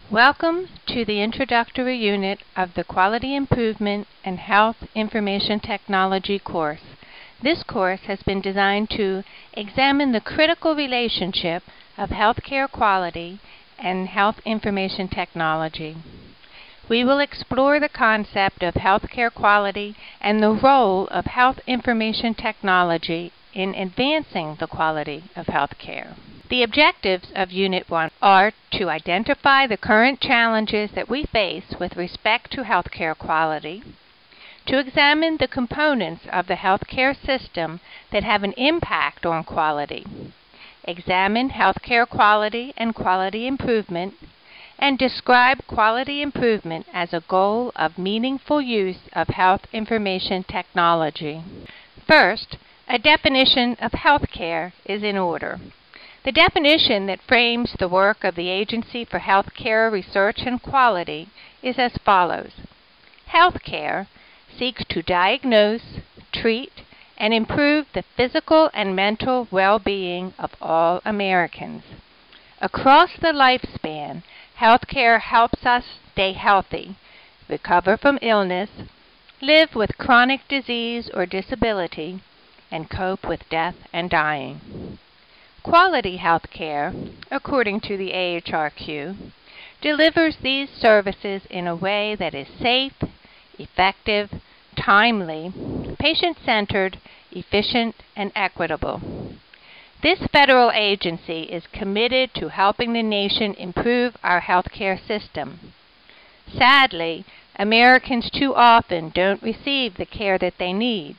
Welcome to the introductory unit of the Quality Improvement and Health Information Technology course. This course has been designed to examine the critical relationship of healthcare quality and health information technology. We will explore the concept of healthcare quality and the role of health information technology in advancing the quality of healthcare. The objectives of Unit 1 are to identify the current challenges that we face with respect to healthcare quality, to examine the components of the healthcare system that have an impact on quality, examine healthcare quality and quality improvement, and describe quality improvement as a goal of meaningful use of health information technology. First, a definition of healthcare is in order. The definition that frames the work of the Agency for Healthcare Research and Quality is as follows. Healthcare seeks to diagnose, treat, and improve the physical and mental well-being of all Americans. Across the lifespan, healthcare helps us stay healthy, recover from illness, live with chronic disease or disability, and cope with death and dying. Quality health care, according to the AHRQ, delivers these services in a way that is safe, effective, timely, patient-centered, efficient, and equitable. This federal agency is committed to helping the nation improve our healthcare system. Sadly, Americans too often don't receive the care that they need,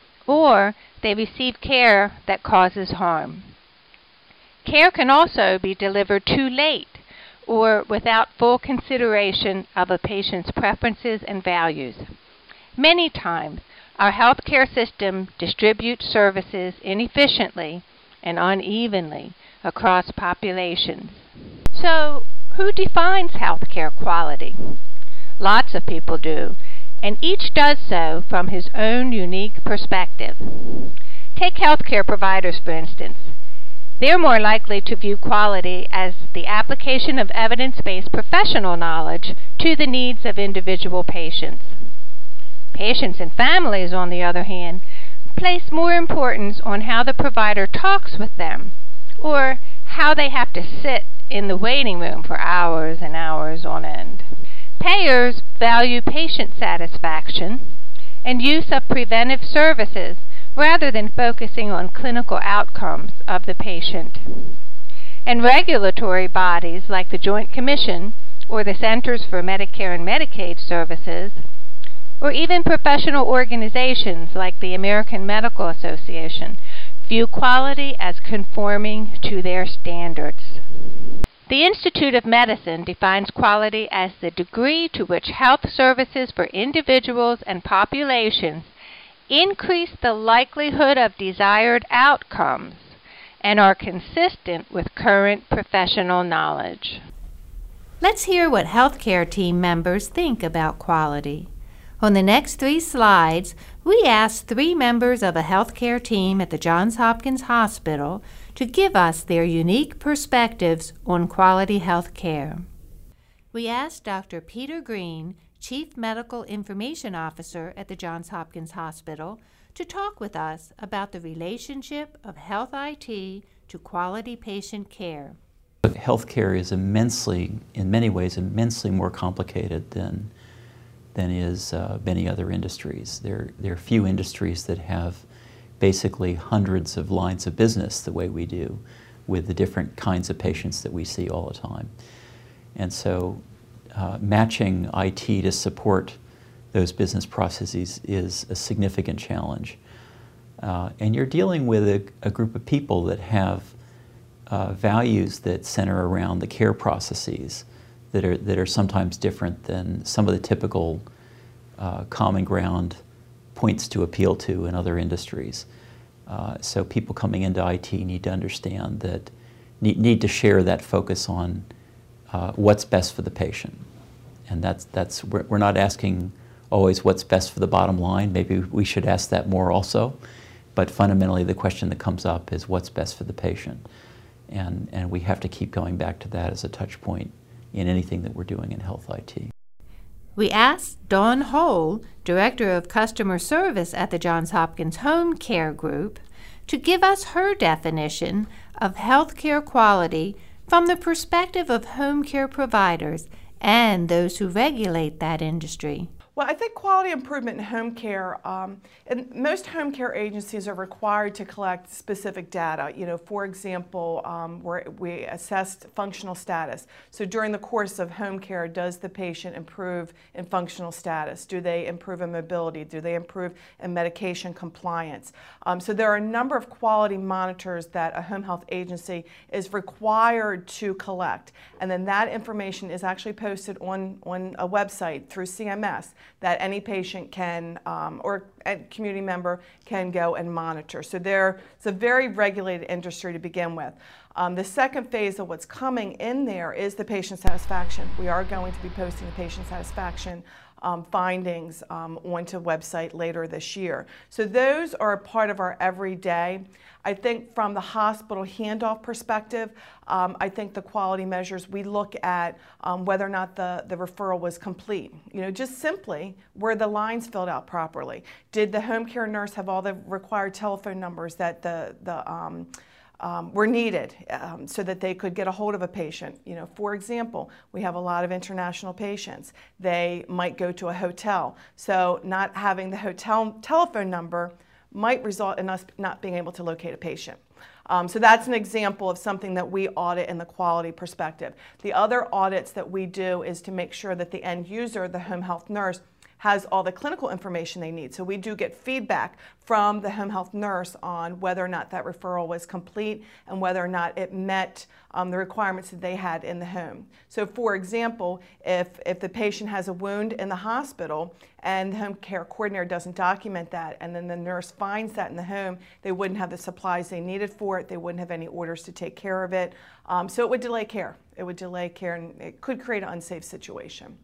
or they receive care that causes harm. Care can also be delivered too late or without full consideration of a patient's preferences and values. Many times, our healthcare system distributes services inefficiently and unevenly across populations. So, who defines healthcare quality? Lots of people do, and each does so from his own unique perspective. Take healthcare providers, for instance. They're more likely to view quality as the application of evidence-based professional knowledge to the needs of individual patients. Patients and families, on the other hand, place more importance on how the provider talks with them, or how they have to sit in the waiting room for hours and hours on end. Payers value patient satisfaction and use of preventive services rather than focusing on clinical outcomes of the patient. And regulatory bodies like the Joint Commission or the Centers for Medicare and Medicaid Services, or even professional organizations like the American Medical Association, view quality as conforming to their standards. The Institute of Medicine defines quality as the degree to which health services for individuals and populations increase the likelihood of desired outcomes and are consistent with current professional knowledge. Let's hear what healthcare team members think about quality. On the next 3 slides, we asked 3 members of a healthcare team at the Johns Hopkins Hospital to give us their unique perspectives on quality health care. We asked Dr. Peter Green, Chief Medical Information Officer at the Johns Hopkins Hospital, to talk with us about the relationship of health IT to quality patient care. Healthcare is immensely, in many ways, immensely more complicated than is many other industries. There are few industries that have basically hundreds of lines of business the way we do, with the different kinds of patients that we see all the time. And so matching IT to support those business processes is a significant challenge. And you're dealing with a group of people that have values that center around the care processes that are sometimes different than some of the typical common ground points to appeal to in other industries. So people coming into IT need to understand that, need to share that focus on what's best for the patient. And we're not asking always what's best for the bottom line. Maybe we should ask that more also. But fundamentally, the question that comes up is what's best for the patient. And we have to keep going back to that as a touch point in anything that we're doing in health IT. We asked Dawn Hole, Director of Customer Service at the Johns Hopkins Home Care Group, to give us her definition of healthcare quality from the perspective of home care providers and those who regulate that industry. Well, I think quality improvement in home care, and most home care agencies are required to collect specific data. You know, for example, we assessed functional status. So during the course of home care, does the patient improve in functional status? Do they improve in mobility? Do they improve in medication compliance? So there are a number of quality monitors that a home health agency is required to collect. And then that information is actually posted on a website through CMS that any patient can, or a community member can go and monitor. So it's a very regulated industry to begin with. The second phase of what's coming in there is the patient satisfaction. We are going to be posting the patient satisfaction findings onto the website later this year. So those are a part of our everyday. I think from the hospital handoff perspective, I think the quality measures, we look at whether or not the referral was complete. You know, just simply, were the lines filled out properly? Did the home care nurse have all the required telephone numbers that were needed so that they could get a hold of a patient? You know, for example, we have a lot of international patients. They might go to a hotel. So not having the hotel telephone number might result in us not being able to locate a patient. So that's an example of something that we audit in the quality perspective. The other audits that we do is to make sure that the end user, the home health nurse, has all the clinical information they need. So we do get feedback from the home health nurse on whether or not that referral was complete and whether or not it met the requirements that they had in the home. So for example, if the patient has a wound in the hospital and the home care coordinator doesn't document that, and then the nurse finds that in the home, they wouldn't have the supplies they needed for it, they wouldn't have any orders to take care of it. So it would delay care. It would delay care, and it could create an unsafe situation.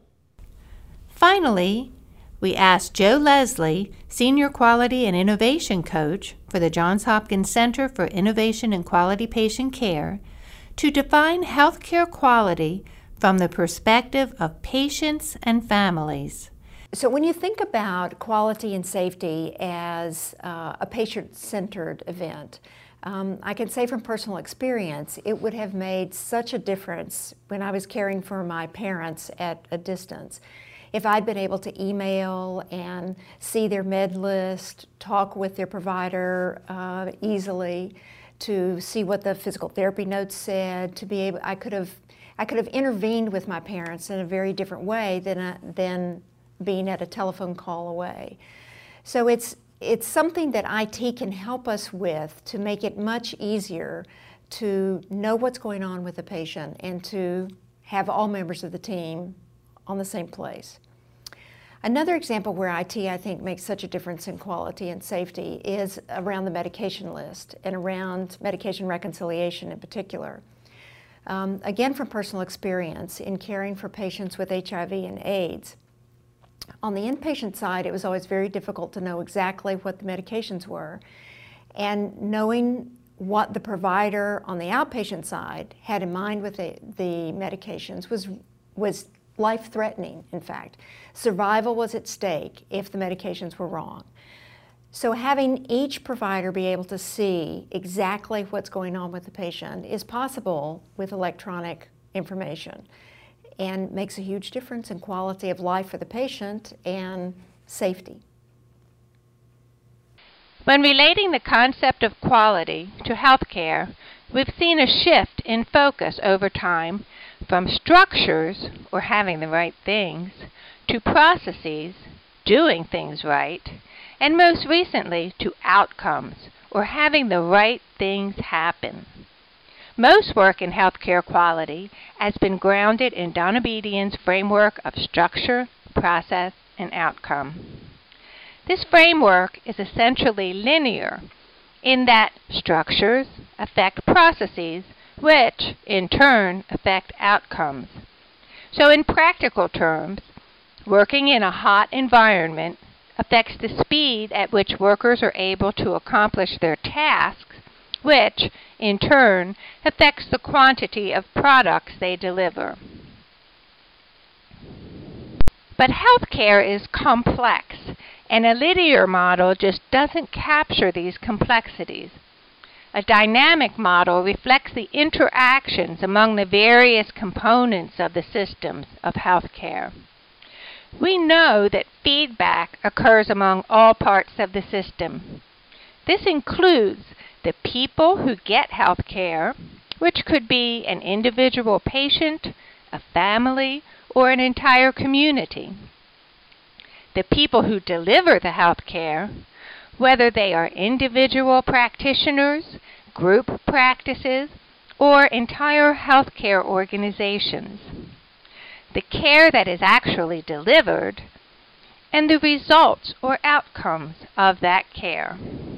Finally, we asked Joe Leslie, Senior Quality and Innovation Coach for the Johns Hopkins Center for Innovation and Quality Patient Care, to define healthcare quality from the perspective of patients and families. So when you think about quality and safety as a patient-centered event, I can say from personal experience, it would have made such a difference when I was caring for my parents at a distance. If I'd been able to email and see their med list, talk with their provider easily, to see what the physical therapy notes said, to be able, I could have intervened with my parents in a very different way than being at a telephone call away. So it's something that IT can help us with to make it much easier to know what's going on with the patient and to have all members of the team on the same place. Another example where IT, I think, makes such a difference in quality and safety is around the medication list and around medication reconciliation in particular. Again, from personal experience in caring for patients with HIV and AIDS, on the inpatient side, it was always very difficult to know exactly what the medications were, and knowing what the provider on the outpatient side had in mind with the medications was life-threatening, in fact. Survival was at stake if the medications were wrong. So having each provider be able to see exactly what's going on with the patient is possible with electronic information, and makes a huge difference in quality of life for the patient and safety. When relating the concept of quality to healthcare, we've seen a shift in focus over time from structures, or having the right things, to processes, doing things right, and most recently to outcomes, or having the right things happen. Most work in healthcare quality has been grounded in Donna Bedian's framework of structure, process, and outcome. This framework is essentially linear in that structures affect processes, which in turn affect outcomes. So in practical terms, working in a hot environment affects the speed at which workers are able to accomplish their tasks, which in turn affects the quantity of products they deliver. But healthcare is complex, and a linear model just doesn't capture these complexities. A dynamic model reflects the interactions among the various components of the systems of healthcare. We know that feedback occurs among all parts of the system. This includes the people who get healthcare, which could be an individual patient, a family, or an entire community. The people who deliver the healthcare, whether they are individual practitioners, group practices, or entire healthcare organizations. The care that is actually delivered, and the results or outcomes of that care.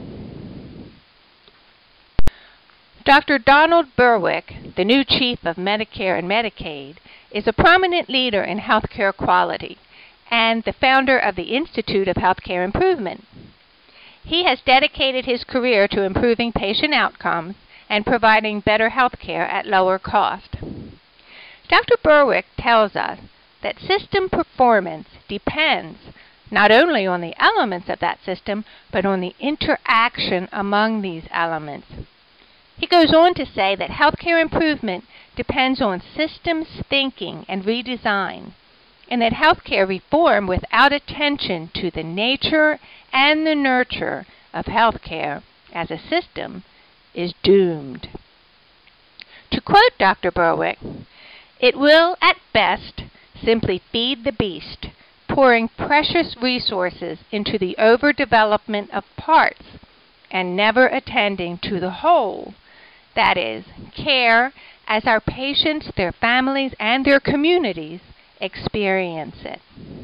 Dr. Donald Berwick, the new Chief of Medicare and Medicaid, is a prominent leader in healthcare quality and the founder of the Institute of Healthcare Improvement. He has dedicated his career to improving patient outcomes and providing better healthcare at lower cost. Dr. Berwick tells us that system performance depends not only on the elements of that system, but on the interaction among these elements. He goes on to say that healthcare improvement depends on systems thinking and redesign, and that healthcare reform without attention to the nature and the nurture of healthcare as a system is doomed. To quote Dr. Berwick, "It will, at best, simply feed the beast, pouring precious resources into the overdevelopment of parts and never attending to the whole, that is, care as our patients, their families, and their communities experience it."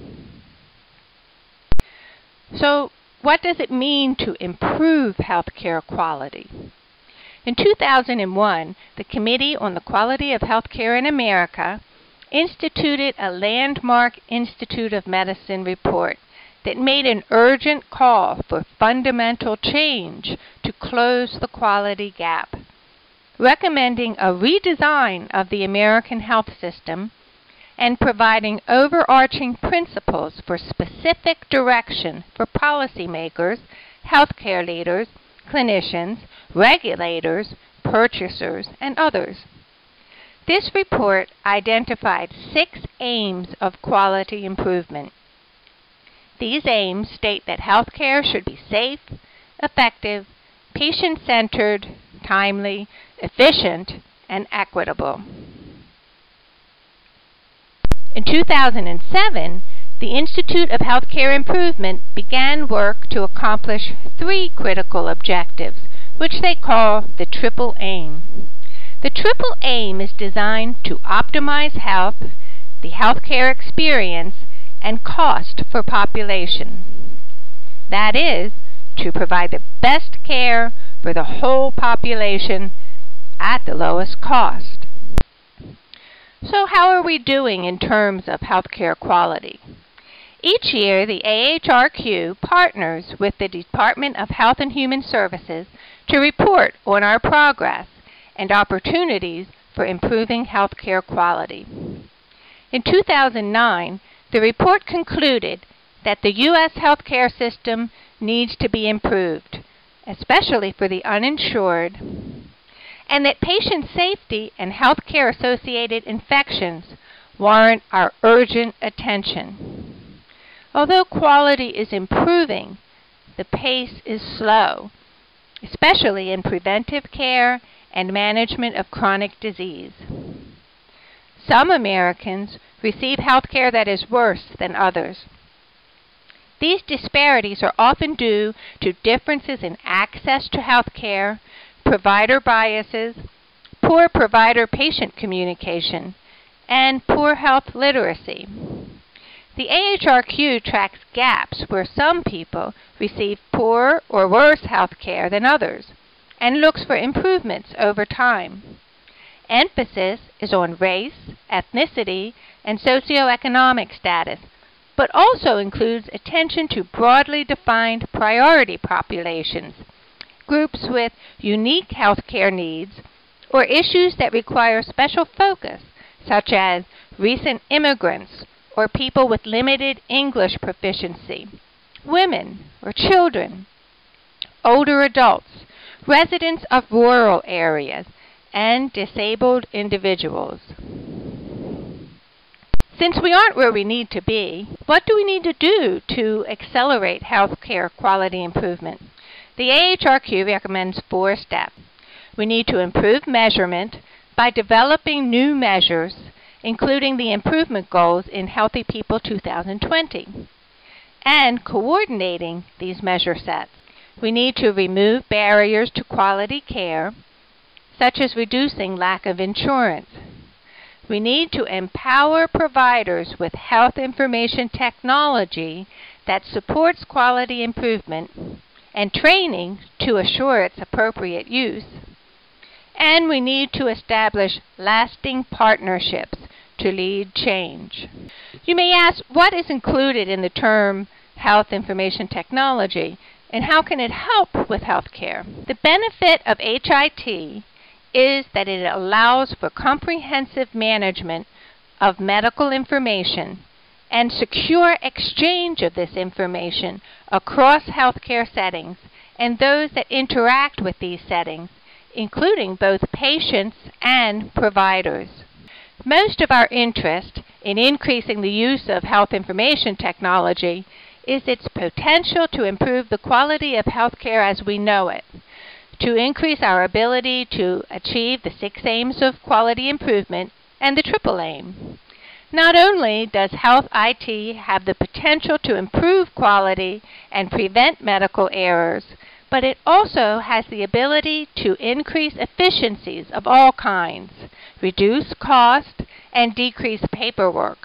So, what does it mean to improve healthcare quality? In 2001, the Committee on the Quality of Healthcare in America instituted a landmark Institute of Medicine report that made an urgent call for fundamental change to close the quality gap, recommending a redesign of the American health system and providing overarching principles for specific direction for policymakers, healthcare leaders, clinicians, regulators, purchasers, and others. This report identified 6 aims of quality improvement. These aims state that healthcare should be safe, effective, patient-centered, timely, efficient, and equitable. In 2007, the Institute of Healthcare Improvement began work to accomplish 3 critical objectives, which they call the Triple Aim. The Triple Aim is designed to optimize health, the healthcare experience, and cost for population. That is, to provide the best care for the whole population at the lowest cost. So how are we doing in terms of healthcare quality? Each year, the AHRQ partners with the Department of Health and Human Services to report on our progress and opportunities for improving healthcare quality. In 2009, the report concluded that the U.S. healthcare system needs to be improved, especially for the uninsured, and that patient safety and healthcare-associated infections warrant our urgent attention. Although quality is improving, the pace is slow, especially in preventive care and management of chronic disease. Some Americans receive health care that is worse than others. These disparities are often due to differences in access to health care, provider biases, poor provider-patient communication, and poor health literacy. The AHRQ tracks gaps where some people receive poor or worse health care than others, and looks for improvements over time. Emphasis is on race, ethnicity, and socioeconomic status, but also includes attention to broadly defined priority populations, groups with unique health care needs, or issues that require special focus, such as recent immigrants or people with limited English proficiency, women or children, older adults, residents of rural areas, and disabled individuals. Since we aren't where we need to be, what do we need to do to accelerate healthcare quality improvement? The AHRQ recommends 4 steps. We need to improve measurement by developing new measures, including the improvement goals in Healthy People 2020, and coordinating these measure sets. We need to remove barriers to quality care, such as reducing lack of insurance. We need to empower providers with health information technology that supports quality improvement and training to assure its appropriate use. And we need to establish lasting partnerships to lead change. You may ask, what is included in the term health information technology, and how can it help with healthcare? The benefit of HIT is that it allows for comprehensive management of medical information and secure exchange of this information across healthcare settings and those that interact with these settings, including both patients and providers. Most of our interest in increasing the use of health information technology is its potential to improve the quality of healthcare as we know it, to increase our ability to achieve the 6 aims of quality improvement and the triple aim. Not only does health IT have the potential to improve quality and prevent medical errors, but it also has the ability to increase efficiencies of all kinds, reduce cost, and decrease paperwork.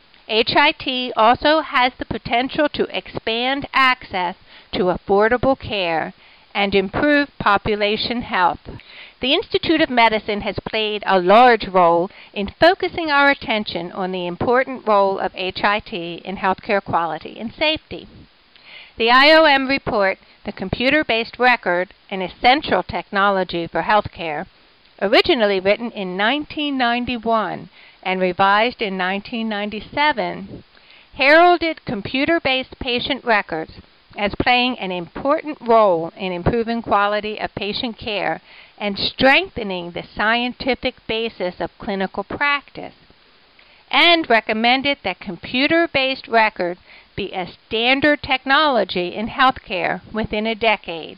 HIT also has the potential to expand access to affordable care and improve population health. The Institute of Medicine has played a large role in focusing our attention on the important role of HIT in healthcare quality and safety. The IOM report, The Computer-Based Record, an Essential Technology for Healthcare, originally written in 1991 and revised in 1997, heralded computer-based patient records as playing an important role in improving quality of patient care and strengthening the scientific basis of clinical practice, and recommended that computer-based records be a standard technology in healthcare within a decade.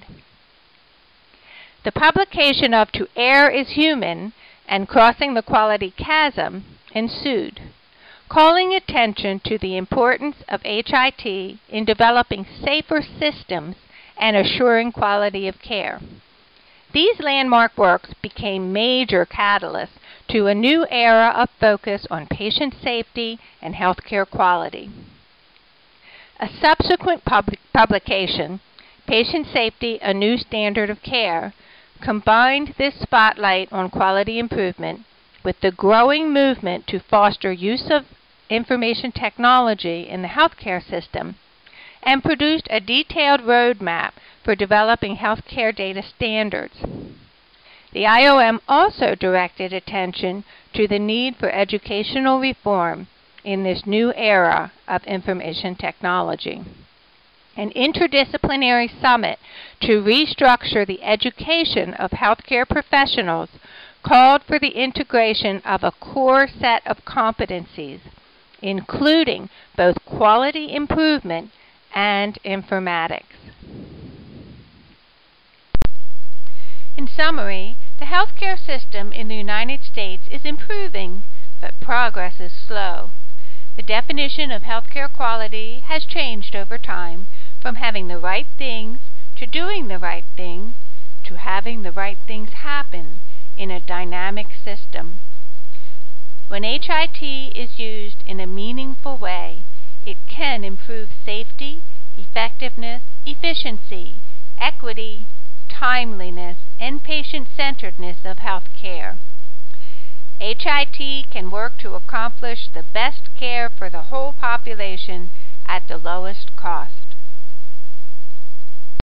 The publication of To Err is Human and Crossing the Quality Chasm ensued, calling attention to the importance of HIT in developing safer systems and assuring quality of care. These landmark works became major catalysts to a new era of focus on patient safety and healthcare quality. A subsequent publication, Patient Safety, A New Standard of Care, combined this spotlight on quality improvement with the growing movement to foster use of information technology in the healthcare system, and produced a detailed roadmap for developing healthcare data standards. The IOM also directed attention to the need for educational reform in this new era of information technology. An interdisciplinary summit to restructure the education of healthcare professionals called for the integration of a core set of competencies, including both quality improvement and informatics. In summary, the healthcare system in the United States is improving, but progress is slow. The definition of healthcare quality has changed over time, from having the right things to doing the right things to having the right things happen in a dynamic system. When HIT is used in a meaningful way, it can improve safety, effectiveness, efficiency, equity, timeliness, and patient-centeredness of health care. HIT can work to accomplish the best care for the whole population at the lowest cost.